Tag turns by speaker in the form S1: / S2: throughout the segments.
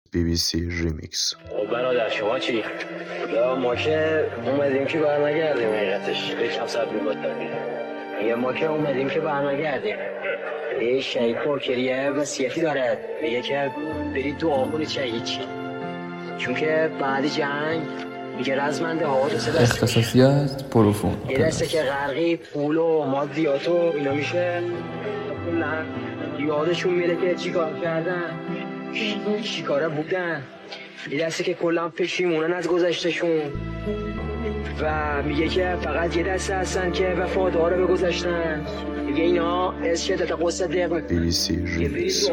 S1: BBC Remix.
S2: برادر شما چی؟ یا ما که اومدیم که برنگردیم حقیقتش یکم صبر می‌کنیم. یا ما که اومدیم که برنگردیم. یه شهید پرکریه وصیتی داره میگه که برید دعا کنید شهید چی. چون که بعد جنگ میگه رزمنده ها دو سه دسته
S3: اختصاصیات پروفون
S2: یه دسته که غرقی پول و مادیات و اینا میشه کلا یادشون میره که چی کار کردن چی کاره بودن. یه دسته که کلا پشیمونن از گذشتشون و میگه که فقط یه دسته هستن که وفادار به گذشتن. میگه اینا از شدت قصه دق
S1: BBC Remix.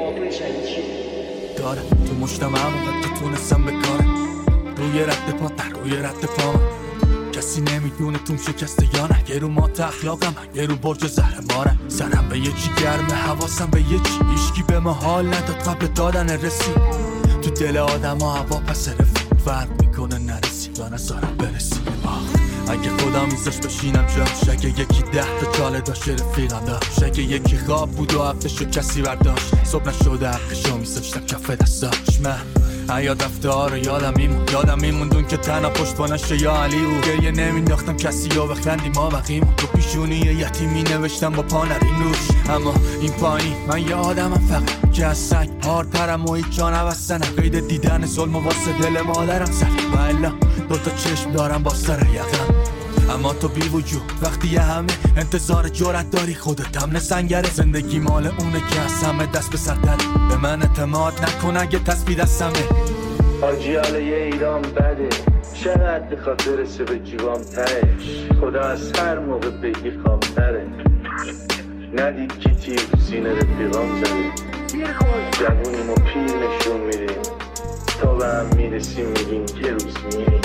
S4: داره تو مجتمعم که تونستم بکارم روی رد پا در روی رد پا کسی نمیدونه توم شکسته یا نه. یه رو ما اخلاقم یه رو برج زهرمارم. سرم به یکی گرمه حواسم به یکی هیچکی به ما حال نداد قبل دادن رسید. تو دل آدم ها هوا پس رفت فرق میکنه نرسی یا نزارم برسی. اگه خدا میذاش بشینم جاش اگه یکی 10 تا چاله داشت رفیقم داشت اگه یکی خواب بود و حقشو کسی برداشت صبح نشده حقشو میذاشتم کف دستاش. من یاد دفتر رو یادم میموندون که تنها پشتوانش یا علی بود. گریه نمینداختم کسی یا بخندی ما بقیمون تو پیشونی یتیمی نوشتم با پا نرین روش. اما این پایین من یه آدمم فقط که از سنگ هارترم و هیچ جا نبستنم. قید دیدن ظلم و واسه دل مادرم زد و الا 2 تا چشم دارم با سر یقم. اما تو بی وجود وقتی یه همه انتظار جرأت داری خودت هم سنگره. زندگی مال اونه که از همه دست به سر داره. به من اعتماد نکن اگه تسبیح دستمه.
S5: حاجی حالا یه ایران بده چقدر بخواد برسه به جیبام تهش. خدا از هر موقع بگی خوابتره. ندید که تیر سینه رفیقام زده. جوونیم و پیر نشون میدیم تا به هم میرسیم میگیم که روز میریم.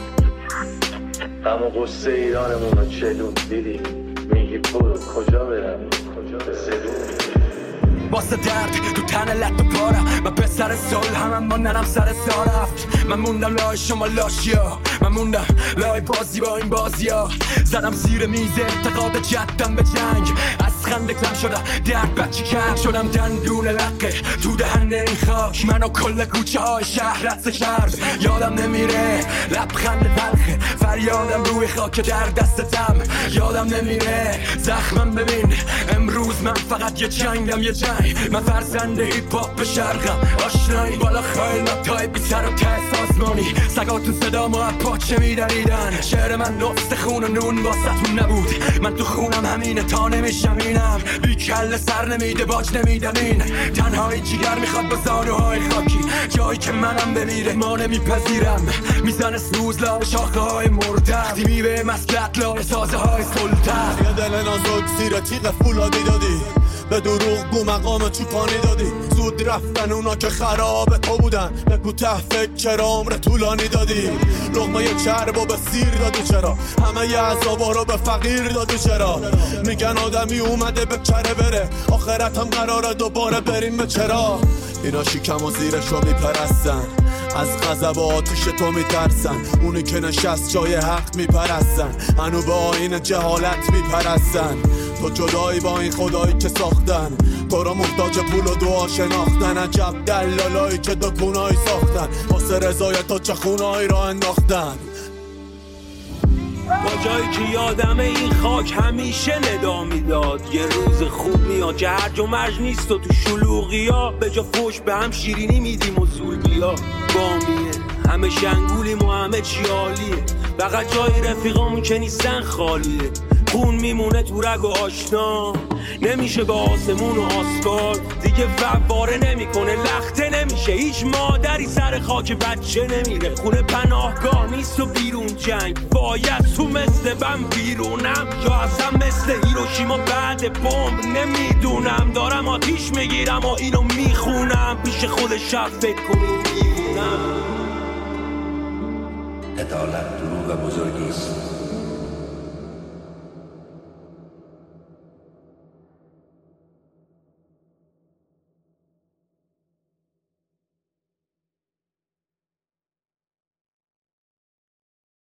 S5: اما قصه ایرانمون رو چلون دیدیم میگی برو کجا برم سلون.
S4: واسه درد تو تن لط و پارم من پسر سال همم با نرم سر سارفت. من موندم لای شما لاشیا من موندم لای بازی با این بازیا. زدم زیر میز اعتقاد جدم به جنگ از خنده کلم شدم درد بچی کرد شدم دندون لقه تو دهن این خاک. منو کل کوچه های شهر رد کرد یادم نمیره لبخند تلخه فریادم روی خاک در دستتم. یادم نمیره زخمم ببین امروز من فقط یه جنگم یه جنگ. من فرزند هیپ هاپ شرقم آشنایی بالا خیلاتای بی سر و ته سازمانی. سگاتون صدا ما پاچه میدریدن. شعر من نفس خون و نون واسه‌تون نبود. من تو خونم همینه تا نمیشم اینم. بی کل سر نمیده باج نمیدم این. تنهایی جیگر میخواد با زانوهای خاکی جایی که منم بمیره ما نمیپذیرم. میزنه سوز لای شاخه های مرده وقتی میوه مسلط لای سازه های سلطه.
S6: یه دل نازک زیر تیغ فولادی دادی به دروغ گو مقام چوپانی دادی. زود رفتن اونا که خراب تو بودن بگو ته فکر عمر طولانی دادی. لقمه چرب و به سیر دادی چرا همه ی عذابا رو به فقیر دادی چرا. میگن آدمی اومده به کره بره آخرت هم قراره دوباره بریم به چرا. اینا شیکم و زیرش رو میپرستن از غضب و آتیش تو میترسن. اونی که نشست جای حق میپرستن هنو به آیین جهالت میپرستن. تو جدایی با این خدایی که ساختن تو رو محتاج پول و دعا شناختن. عجب دلالایی که دکونایی ساختن واسه رضایت تو چه خونایی را انداختن.
S7: با جایی که یادم این خاک همیشه ندا میداد. یه روز خوب میاد که هرج و مرج نیست و تو شلوغی ها به جا فوش به هم شیرینی میدیم و زولبی ها بامیه. همه شنگولیم و همه چی عالیه فقط جای رفیقامون که نیستن خالیه. خون میمونه تو رگ و آشنا نمیشه با آسمون و آسفالت دیگه فواره نمیکنه لخته نمیشه. هیچ مادری سر خاک بچه نمیره. خونه پناهگاه نیست و بیرون جنگ باید تو مثل بم بیرونم یا اصلا مثل هیروشیما بعد بمب نمیدونم. دارم آتیش میگیرم و اینو میخونم پیش خود شب فکر کنیم میمونم.
S8: عدالت دروغ بزرگی است